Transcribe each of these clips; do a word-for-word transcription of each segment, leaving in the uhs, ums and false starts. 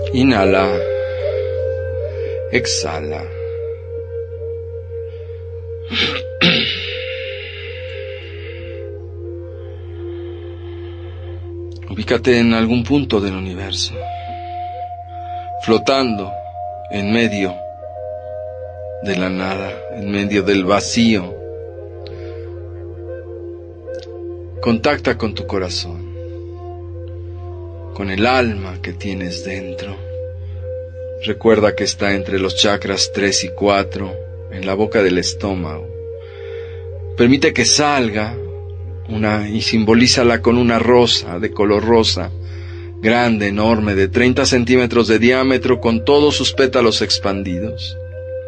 Inhala. Exhala. Ubícate en algún punto del universo, flotando en medio de la nada, en medio del vacío. Contacta con tu corazón, con el alma que tienes dentro. Recuerda que está entre los chakras tres y cuatro, en la boca del estómago. Permite que salga una y simbolízala con una rosa de color rosa, grande, enorme, de treinta centímetros de diámetro, con todos sus pétalos expandidos.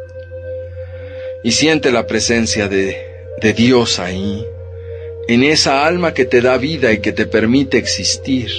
Y siente la presencia de, de Dios ahí, en esa alma que te da vida y que te permite existir.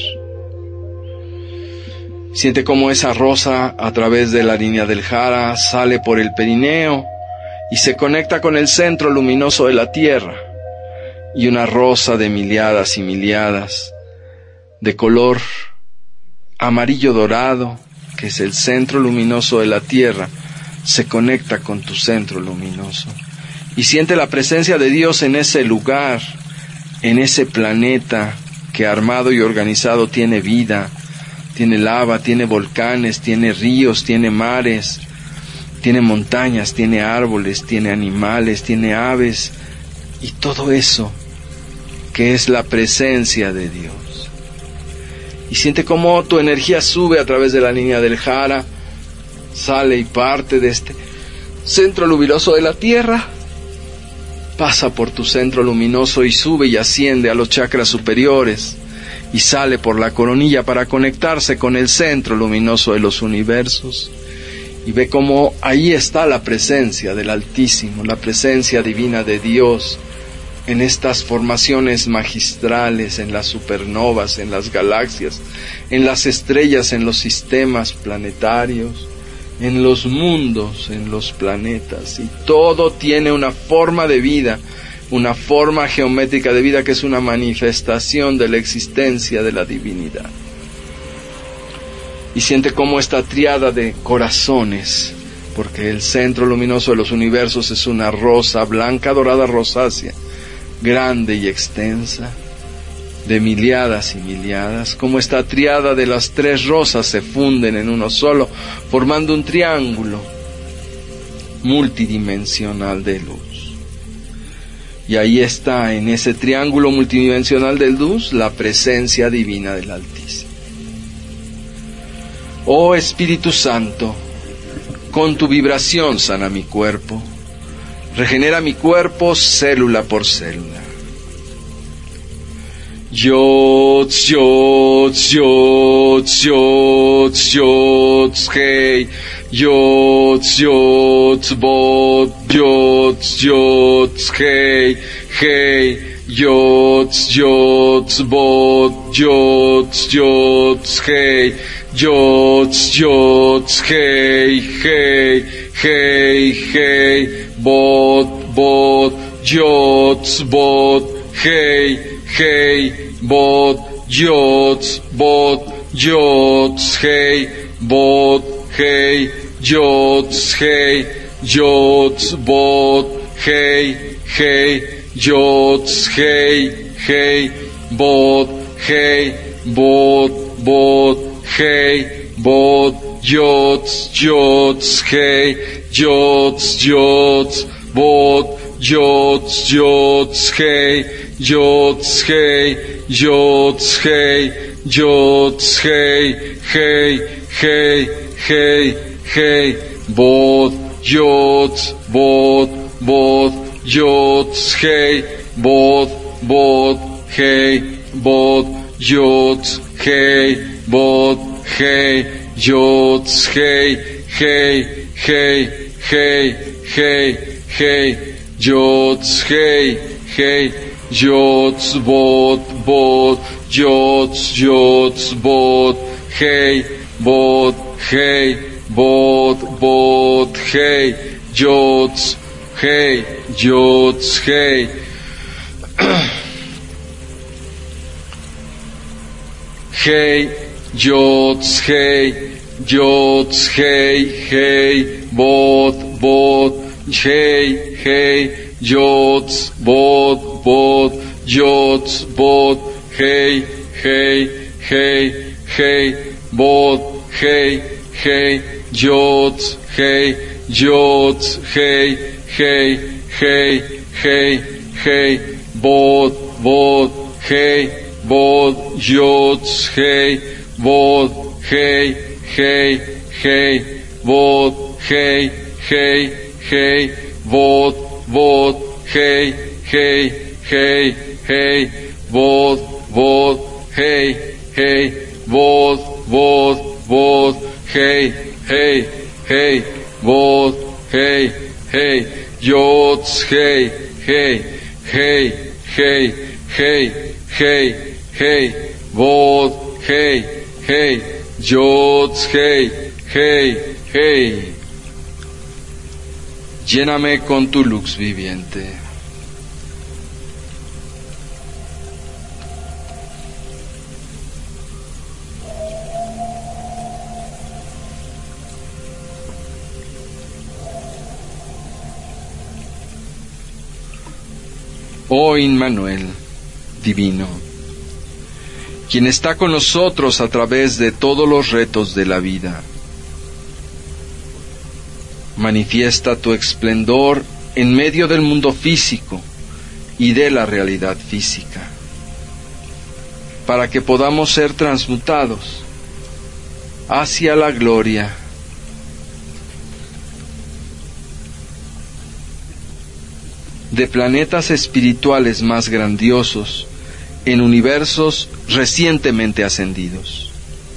Siente cómo esa rosa, a través de la línea del jara, sale por el perineo y se conecta con el centro luminoso de la tierra. Y una rosa de miliadas y miliadas, de color amarillo dorado, que es el centro luminoso de la tierra, se conecta con tu centro luminoso. Y siente la presencia de Dios en ese lugar, en ese planeta que armado y organizado tiene vida, tiene lava, tiene volcanes, tiene ríos, tiene mares, tiene montañas, tiene árboles, tiene animales, tiene aves, y todo eso que es la presencia de Dios. Y siente cómo tu energía sube a través de la línea del jara, sale y parte de este centro luminoso de la tierra, pasa por tu centro luminoso y sube y asciende a los chakras superiores y sale por la coronilla para conectarse con el centro luminoso de los universos. Y ve cómo ahí está la presencia del Altísimo, la presencia divina de Dios, en estas formaciones magistrales, en las supernovas, en las galaxias, en las estrellas, en los sistemas planetarios, en los mundos, en los planetas. Y todo tiene una forma de vida, una forma geométrica de vida que es una manifestación de la existencia de la divinidad. Y siente cómo esta triada de corazones, porque el centro luminoso de los universos es una rosa blanca, dorada, rosácea, grande y extensa, de miliadas y miliadas, como esta triada de las tres rosas se funden en uno solo, formando un triángulo multidimensional de luz. Y ahí está, en ese triángulo multidimensional de luz, la presencia divina del Altísimo. Oh Espíritu Santo, con tu vibración sana mi cuerpo, regenera mi cuerpo célula por célula. Yots, yots, yots, yots, yots, hey, yots, yots, bot, yots, yots, hey, hey, yots, yots, bot, yots, yots, hey, yots, yots, hey, hey, hey, hey, bot, bot, yots, bot, hey, hey, bot, yots, bot, yots, hey, bot, hey, yots, hey, yots, bot, hey, hey, yots, hey, hey, bot, hey, bot, bot, hey, bot, yots, yots, hey, yots, yots, bot, yots, yots, hey, yots, hey, yots, hey, yots, hey, hey, hey, hey, hey, bot, yots, bot, bot, yots, hey, bot, bot, hey, bot, yots, hey, bot, hey, yots, hey, hey, hey, hey, hey, hey, yots, hey, hey, yots, bot, bot, yots, yots, bot, hey, bot, hey, bot, bot, hey, yots, hey, yots, hey. Hey, yots, hey, Yots, Hei, Hei, Bot, Bot, Hei, Hei, Yots, Bot, Bot, Yots, Bot, Hei, Hei, Hei, Hei, Bot, Hei, Hei, Yots, Hei, Yots, Hei, Hei, Hei, Hei, Hei, Bot, Bot, Hei, Bot, Yots, Hei, Bot, Hei, Hei, Hei, Bot, Hei, Hei, Hei, Bot, Bot, Hei, Hei, Hei, Hei, Bot, Bot, Hei, Hei, Bot, Bot, Bot, Hei, Hei, Hei, Bot, Hei, Hei, Yots, Hei, Hei, Hei, Hei, Hei, Hei, Hei, Bot, Hei, Hei, Yots, Hei, Hei, Hei. Lléname con tu luz viviente. Oh Immanuel divino, quien está con nosotros a través de todos los retos de la vida, manifiesta tu esplendor en medio del mundo físico y de la realidad física, para que podamos ser transmutados hacia la gloria de planetas espirituales más grandiosos en universos recientemente ascendidos.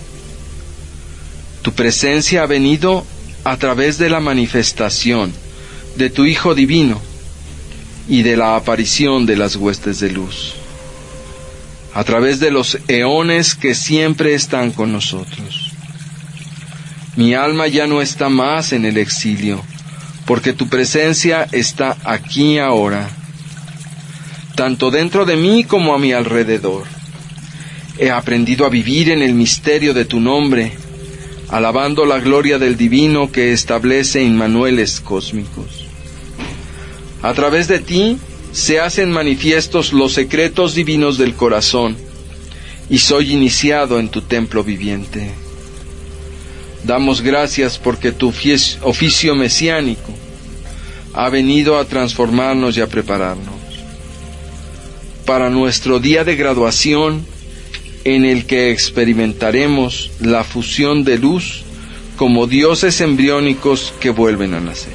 Tu presencia ha venido a través de la manifestación de tu Hijo Divino y de la aparición de las huestes de luz, a través de los eones que siempre están con nosotros. Mi alma ya no está más en el exilio, porque tu presencia está aquí ahora, tanto dentro de mí como a mi alrededor. He aprendido a vivir en el misterio de tu nombre, alabando la gloria del divino que establece Immanueles cósmicos. A través de ti se hacen manifiestos los secretos divinos del corazón, y soy iniciado en tu templo viviente. Damos gracias porque tu oficio mesiánico ha venido a transformarnos y a prepararnos para nuestro día de graduación, en el que experimentaremos la fusión de luz como dioses embriónicos que vuelven a nacer.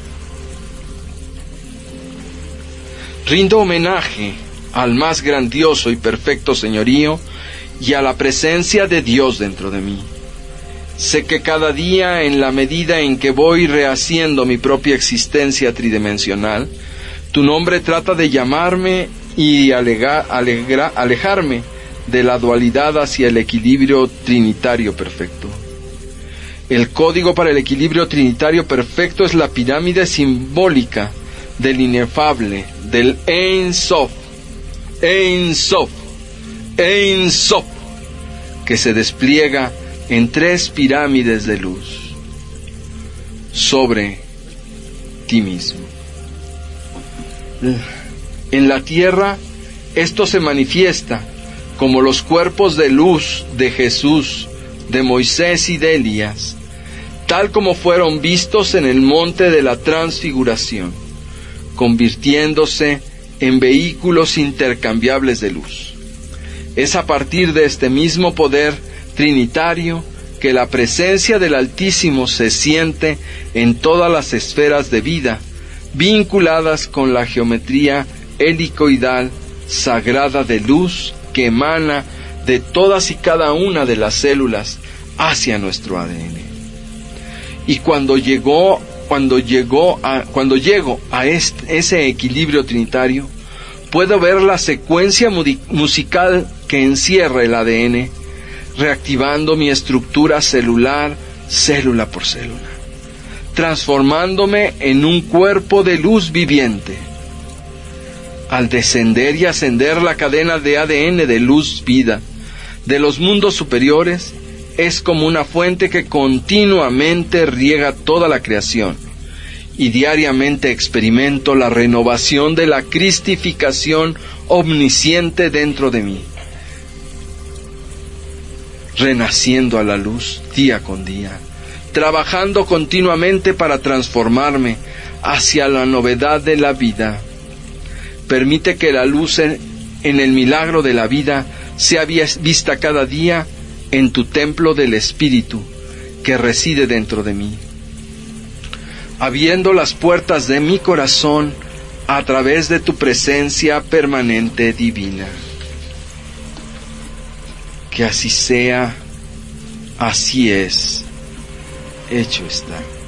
Rindo homenaje al más grandioso y perfecto señorío y a la presencia de Dios dentro de mí. Sé que cada día, en la medida en que voy rehaciendo mi propia existencia tridimensional, tu nombre trata de llamarme y alega, alegra, alejarme de la dualidad hacia el equilibrio trinitario perfecto. El código para el equilibrio trinitario perfecto es la pirámide simbólica del inefable, del Ein Sof, Ein Sof, Ein Sof, que se despliega en tres pirámides de luz sobre ti mismo. En la tierra, esto se manifiesta como los cuerpos de luz de Jesús, de Moisés y de Elías, tal como fueron vistos en el monte de la transfiguración, convirtiéndose en vehículos intercambiables de luz. Es a partir de este mismo poder trinitario que la presencia del Altísimo se siente en todas las esferas de vida, vinculadas con la geometría helicoidal sagrada de luz que emana de todas y cada una de las células hacia nuestro A D N. Y cuando llegó, cuando llegó a, cuando llego a este, ese equilibrio trinitario, puedo ver la secuencia musical que encierra el A D N, reactivando mi estructura celular, célula por célula, transformándome en un cuerpo de luz viviente. Al descender y ascender la cadena de A D N de luz vida de los mundos superiores, es como una fuente que continuamente riega toda la creación, y diariamente experimento la renovación de la cristificación omnisciente dentro de mí, renaciendo a la luz día con día, trabajando continuamente para transformarme hacia la novedad de la vida. Permite que la luz en, en el milagro de la vida sea vista cada día en tu templo del Espíritu que reside dentro de mí, abriendo las puertas de mi corazón a través de tu presencia permanente divina. Que así sea, así es, hecho está.